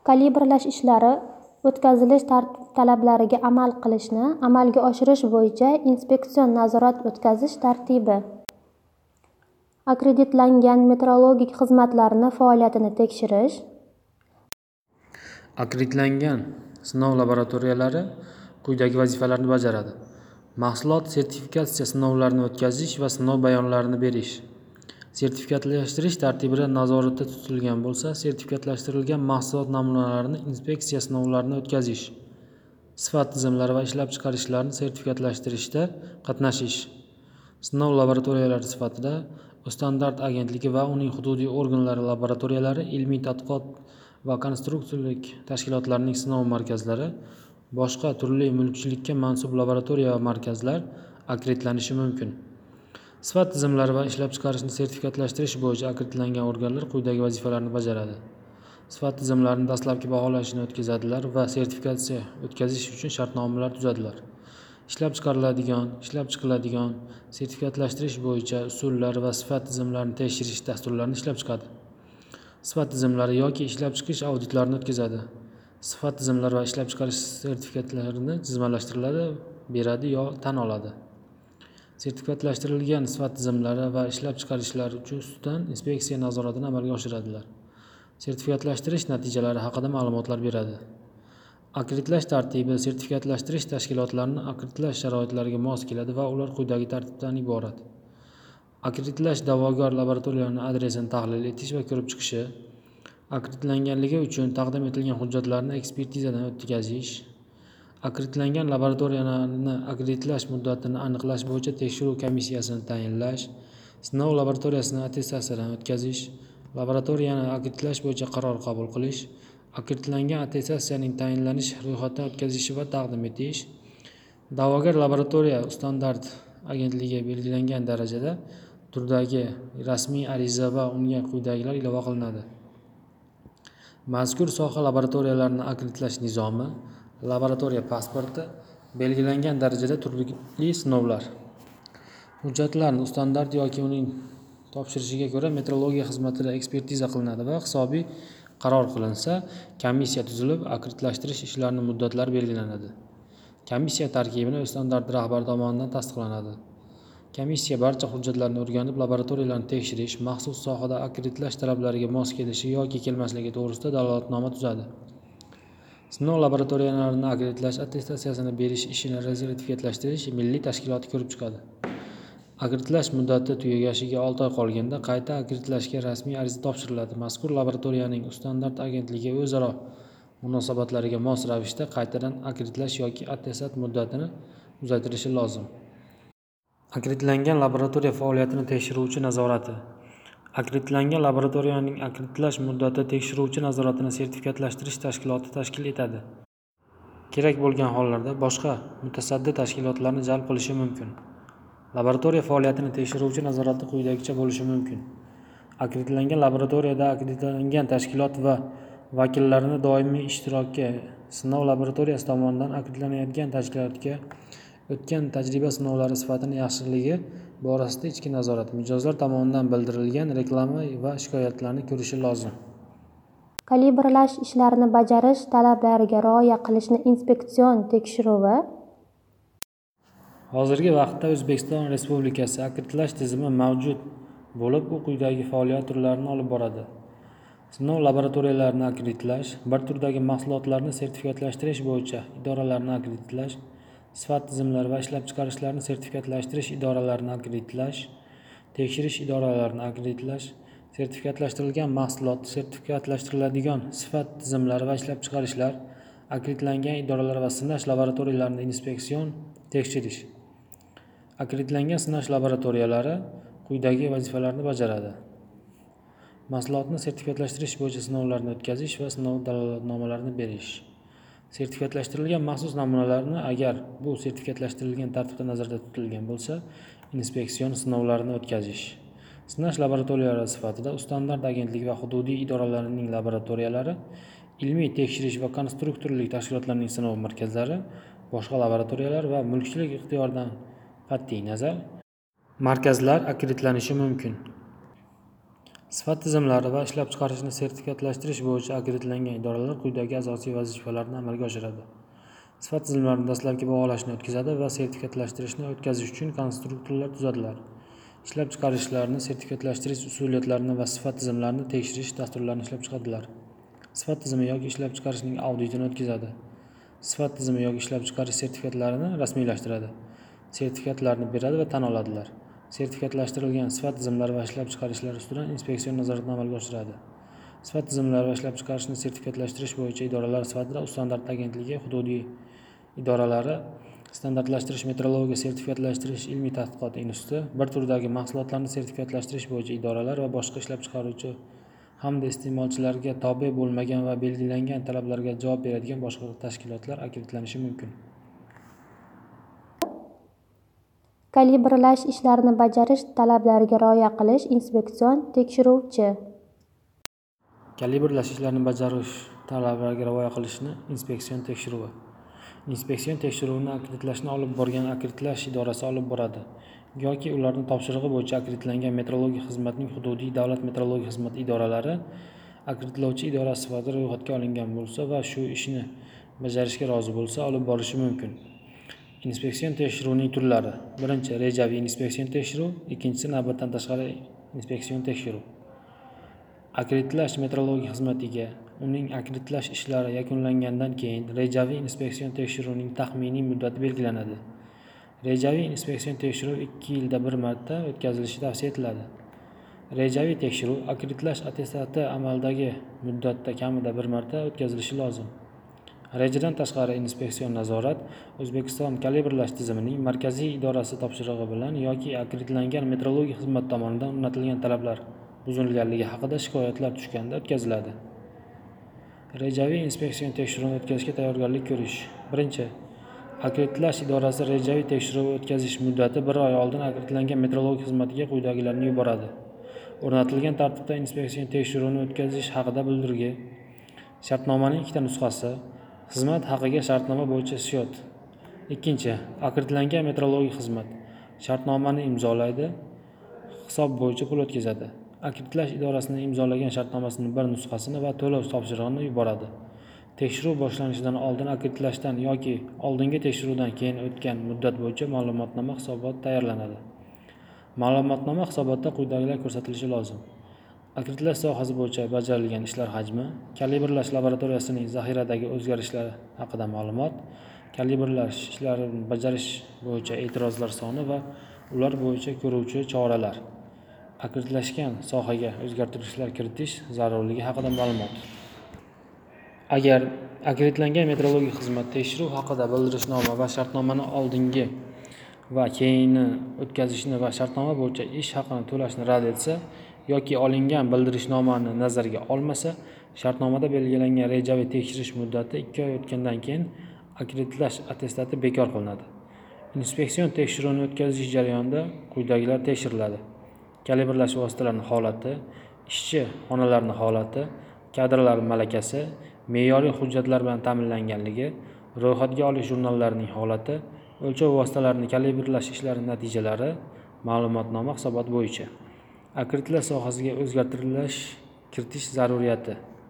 Kalibrlash ishlari o'tkazilish talablariga amal qilishni amalga oshirish bo'yicha inspeksion nazorat o'tkazish tartibi. Akkreditlangan metrologik xizmatlarni faoliyatini tekshirish. Akkreditlangan sinov laboratoriyalari quyidagi vazifalarni bajaradi. Mahsulot sertifikatsiya sinovlarini o'tkazish va sinov bayonlarini berish. Sertifikatlashtirish tartibida nazoratda tutilgan bo'lsa, sertifikatlashtirilgan mahsulot namunalarini inspeksiya sinovlarini o'tkazish. Sifat tizimlari va ishlab chiqarishlarni sertifikatlashtirishda qatnashish. Sinov laboratoriyalari sifatida Standart agentligi va uning hududiy organlari laboratoriyalari, ilmiy tadqiqot va konstruktorlik tashkilotlarining sinov markazlari, boshqa turli mulkchilikka mansub laboratoriya va markazlar akkreditlanishi mumkin. Sifat tizimlari va ishlab chiqarishni sertifikatlashtirish bo'yicha akkreditlangan organlar quyidagi vazifalarni bajaradi. Sifat tizimlarini dastlabki baholashini o'tkazadilar va sertifikatsiya o'tkazish uchun shartnomalar tuzadilar. Ishlab chiqiladigan sertifikatlashtirish bo'yicha usullar va sifat tizimlarini tekshirish dasturlarini ishlab chiqadi. Sifat tizimlari yoki ishlab chiqish auditlarini o'tkazadi. Sifat tizimlari va ishlab chiqarish sertifikatlarini tizimlashtiradi, beradi yo tan oladi. Sertifikatlashtirilgan sifat tizimlari va ishlab chiqarishlar ustidan inspeksiya nazoratini amalga oshiradilar. Sertifikatlashtirish natijalari haqida ma'lumotlar beradi. Akkreditlash tartibi sertifikatlashtirish tashkilotlarini akkreditlash sharoitlariga mos keladi va ular quyidagi tartibdan iborat. Akkreditlash da'vogar laboratoriyalarning adresini tahlil etish va ko'rib chiqishi, akkreditlanganligi uchun taqdim etilgan hujjatlarni ekspertizadan o'tkazish, akkreditlangan laboratoriyani akkreditlash muddatini aniqlash bo'yicha tekshiruv komissiyasini tayinlash, sinov laboratoriyasini attestatsiyadan o'tkazish, laboratoriyani akkreditlash bo'yicha qaror qabul qilish, akkreditlangan attestatsiyaning tayinlanish ro'yxatdan o'tkazishi va taqdim etish, da'vogar laboratoriya Standart agentligi belgilangan darajada turdagi rasmiy ariza va unga quyidagilar ilova qilinadi. Mazkur soha laboratoriyalarini akkreditlash nizomi, laboratoriya pasporti, belgilangan darajada turli sinovlar. Hujjatlarni Standart yoki uning topshirishiga ko'ra metrologiya xizmatida ekspertiza qilinadi va hisobiy qaror qilinsa, komissiya tuzilib, akkreditlashtirish ishlarining muddatlari belgilanadi. Komissiya tarkibi Standart rahbari tomonidan tasdiqlanadi. Komissiya barcha hujjatlarni o'rganib, laboratoriyalarni tekshirish, maxsus sohada akkreditlash talablariga mos kelishi yoki kelmasligi to'g'risida dalolatnoma tuzadi. Sinov laboratoriyalarini akkreditlash attestatsiyasini berish ishini sertifikatlashtirish milliy tashkiloti ko'rib chiqadi. Akkreditlash muddati tugagashiga 6 oy qolganda qayta akkreditlashga rasmiy ariza topshiriladi. Mazkur laboratoriyaning Standart agentligi o'zaro munosabatlariga mos ravishda qaytadan akkreditlash yoki attestat muddatini uzaytirishi lozim. Akkreditlangan laboratoriya faoliyatini tekshiruvchi nazorati. Akkreditlangan laboratoriyaning akkreditlash muddati tekshiruvchi nazoratini sertifikatlashtirish tashkiloti tashkil etadi. Kerak bo'lgan hollarda boshqa mutasaddi tashkilotlarni jalb qilishi mumkin. Laboratoriya faoliyatini tekshiruvchi nazorati quyidagicha bo'lishi mumkin. Akkreditlangan laboratoriyada akkreditlangan tashkilot va vakillarini doimiy ishtirokka, sinov laboratoriyasi tomonidan akkreditlanayotgan tashkilotga o'tgan tajriba sinovlari sifatini yaxshiligi borasida ichki nazorat, mijozlar tomonidan bildirilgan reklama va shikoyatlarni ko'rishi lozim. Kalibrlash ishlarini bajarish talablariga rioya qilishni inspeksion tekshiruvi. Hozirgi vaqtda O'zbekiston Respublikasi akkreditlash tizimi mavjud bo'lib, u quyidagi faoliyat turlarini olib boradi. Sinov laboratoriyalarini akkreditlash, bir turdagi mahsulotlarni sertifikatlashtirish bo'yicha idoralarni akkreditlash, sifat tizimlari va ishlab chiqarishlarni sertifikatlashtirish idoralarini akkreditlash, tekshirish idoralarini akkreditlash, sertifikatlashtirilgan mahsulot, sertifikatlashtiriladigan sifat tizimlari va ishlab chiqarishlar, akkreditlangan idoralar va sinash laboratoriyalarini inspeksion tekshirish. Akkreditlangan sinash laboratoriyalari quyidagi vazifalarni bajaradi. Mahsulotni sertifikatlashtirish bo'yicha sinovlarni o'tkazish va sinov dalolatnomalarini berish. Sertifikatlashtirilgan maxsus namunalarni agar bu sertifikatlashtirilgan tartibda nazarda tutilgan bo'lsa, inspeksion sinovlarini o'tkazish. Sinash laboratoriyalari sifatida Standart agentligi va hududiy idoralarining laboratoriyalari, ilmiy tekshirish va konstruktorlik tashkilotlarining sinov markazlari, boshqa laboratoriyalar va mulkchilik ixtiyoridan qat'iy nazar markazlar akkreditlanishi mumkin. Sifat tizimlari va ishlab chiqarishni sertifikatlashtirish bo'yicha akkreditlangan idoralar quyidagi asosiy vazifalarni amalga oshiradi. Sifat tizimlarini dastlabki baholashni o'tkazadi va sertifikatlashtirishni o'tkazish uchun konstruktorlar tuzadilar. Ishlab chiqarishlarni sertifikatlashtirish usuliyatlarini va sifat tizimlarini tekshirish dasturlarini ishlab chiqadilar. Sifat tizimi yoki ishlab chiqarishning auditini o'tkazadi. Sifat tizimi yoki ishlab chiqarish sertifikatlarini rasmiylashtiradi. Sertifikatlarni beradi va tan oladilar. Sertifikatlashtirilgan sifat tizimlari va ishlab chiqarishlar ustidan inspeksion nazoratni amalga oshiradi. Sifat tizimlari va ishlab chiqarishni sertifikatlashtirish bo'yicha idoralar sifatida Standart agentligi, hududiy idoralari, standartlashtirish, metrologiya sertifikatlashtirish ilmiy tadqiqot instituti, bir turdagi mahsulotlarni sertifikatlashtirish bo'yicha idoralar va boshqa ishlab chiqaruvchi hamda iste'molchilarga tobe bo'lmagan va belgilangan talablarga javob beradigan boshqa tashkilotlar akkreditlanishi mumkin. Kalibrlash ishlarini bajarish talablariga rioya qilish inspeksion tekshiruvchi. Kalibrlash ishlarini bajarish talablariga rioya qilishni inspeksion tekshiruvi. Inspeksion tekshiruvini akkreditlashni olib borgan akkreditlash idorasi olib boradi yoki ularning topshirig'i bo'yicha akkreditlangan metrologiya xizmatining hududiy davlat metrologiya xizmati idoralari akkreditlovchi idora sifatida ro'yxatga olingan bo'lsa va shu ishni bajarishga rozi bo'lsa olib borishi mumkin. Inspeksion tekshiruvining turlari: birinchi rejaviy inspeksion tekshiruv, ikkinchisi navbatdan tashqari inspeksion tekshiruv. Akkreditlash metrologiya xizmatiga uning akkreditlash ishlari yakunlangandan keyin rejaviy inspeksion tekshiruvining taxminiy muddati belgilanadi. Rejaviy inspeksion tekshiruv 2 yilda bir marta o'tkazilishi tavsiya etiladi. Rejaviy tekshiruv akkreditlash attestati amaldagi muddatda kamida bir marta o'tkazilishi lozim. Rejadan tashqari inspeksion nazorat O'zbekiston kalibrlash tizimining markaziy idorasi topshirig'i bilan yoki akkreditlangan metrologiya xizmati tomonidan o'rnatilgan talablar buzilganligi haqida shikoyatlar tushganda o'tkaziladi. Rejaviy inspeksion tekshiruvini o'tkazishga tayyorgarlik ko'rish. Birinchi, akkreditlash idorasi rejaviy tekshiruv o'tkazish muddati 1 oy oldin akkreditlangan metrologiya xizmatiga quyidagilarni yuboradi. O'rnatilgan tartibda inspeksion tekshiruvini o'tkazish haqida bildirgi, shartnomaning 2 ta nusxasi, xizmat haqiga shartnoma bo'yicha schyot. Ikkinchi, akkreditlangan metrologiya xizmat shartnomani imzolaydi, hisob bo'yicha pul o'tkazadi. Akkreditlash idorasining imzolagan shartnomasining bir nusxasini va to'lov topshirig'ini yuboradi. Tekshiruv boshlanishidan oldin akkreditlashdan yoki oldingi tekshiruvdan keyin o'tgan muddat bo'yicha ma'lumotnoma hisobot tayyorlanadi. Ma'lumotnoma hisobotda quyidagilar ko'rsatilishi lozim. Akkreditlash sohasi bo'yicha bajarilgan ishlar hajmi, kalibrlash laboratoriyasining zaxiradagi o'zgarishlari haqida ma'lumot, kalibrlash ishlarini bajarish bo'yicha e'tirozlar soni va ular bo'yicha ko'ruvchi choralar, akkreditlashgan sohaga o'zgartirishlar kiritish zarurligi haqida ma'lumot. Agar akkreditlangan metrologiya xizmat tekshiruv haqida bildirishnoma va shartnomani oldingi va keyingi o'tkazishni va shartnoma bo'yicha ish haqini to'lashni rad etsa yoki olingan bildirishnomani nazarga olmasa, shartnomada belgilangan rejaviy tekshirish muddati 2 oy o'tgandan keyin akkreditlash attestati bekor qilinadi. Inspeksion tekshiruvini o'tkazish jarayonida quyidagilar tekshiriladi: kalibrlash vositalarining holati, ishchi xonalarning holati, kadrlar malakasi, me'yoriy hujjatlar bilan ta'minlanganligi, ro'yxatga olish jurnallarining holati, o'lchov vositalarining kalibrlash ishlari natijalari, ma'lumotnoma hisobot bo'yicha. Akkreditlash sohasiga o'zgartirish kiritish zaruriyati.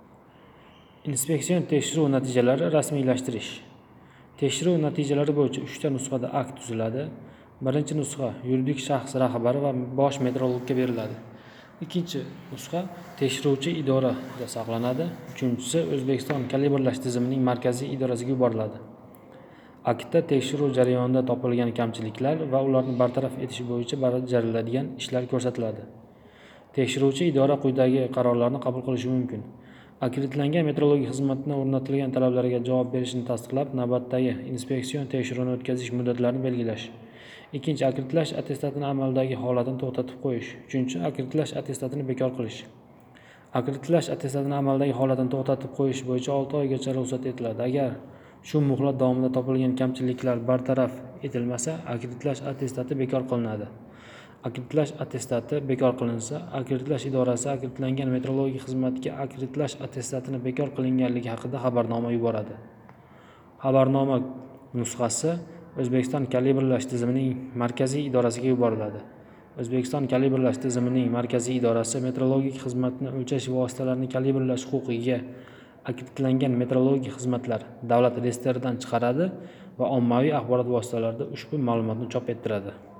Inspeksion tekshiruv natijalari rasmiylashtirish. Tekshiruv natijalari bo'yicha 3 ta nusxada akt tuziladi. Birinchi nusxa yuridik shaxs rahbari va bosh metrologga beriladi. Ikkinchi nusxa tekshiruvchi idorada saqlanadi. Uchinchisi O'zbekiston kalibrlash tizimining markaziy idorasiga yuboriladi. Aktda tekshiruv jarayonida topilgan kamchiliklar va ularni bartaraf etish bo'yicha bajariladigan ishlar ko'rsatiladi. Tekshiruvchi idora quyidagi qarorlarni qabul qilishi mumkin: akkreditlangan metrologiya xizmatining o'rnatilgan talablariga javob berishini tasdiqlab, navbatdagi inspeksion tekshiruvini o'tkazish muddatlarini belgilash. Ikkinchi, akkreditlash attestatini amaldagi holatini to'xtatib qo'yish. Uchinchi, akkreditlash attestatini bekor qilish. Akkreditlash attestatini amaldagi holatini to'xtatib qo'yish bo'yicha 6 oygacha ruxsat etiladi. Agar shu muhlat davomida topilgan kamchiliklar bartaraf etilmasa, akkreditlash attestati bekor qilinadi. Akkreditlash attestati bekor qilinsa, akkreditlash idorasi akkreditlangan metrologiya xizmatiga akkreditlash attestatini bekor qilinganligi haqida xabarnoma yuboradi. Xabarnoma nusxasi O'zbekiston kalibrlash tizimining markaziy idorasiga yuboriladi. O'zbekiston kalibrlash tizimining markaziy idorasi metrologik xizmatni o'lchash vositalarini kalibrlash huquqiga akkreditlangan metrologik xizmatlar davlat reyestridan chiqaradi va ommaviy axborot vositalarida ushbu ma'lumotni chop ettiradi.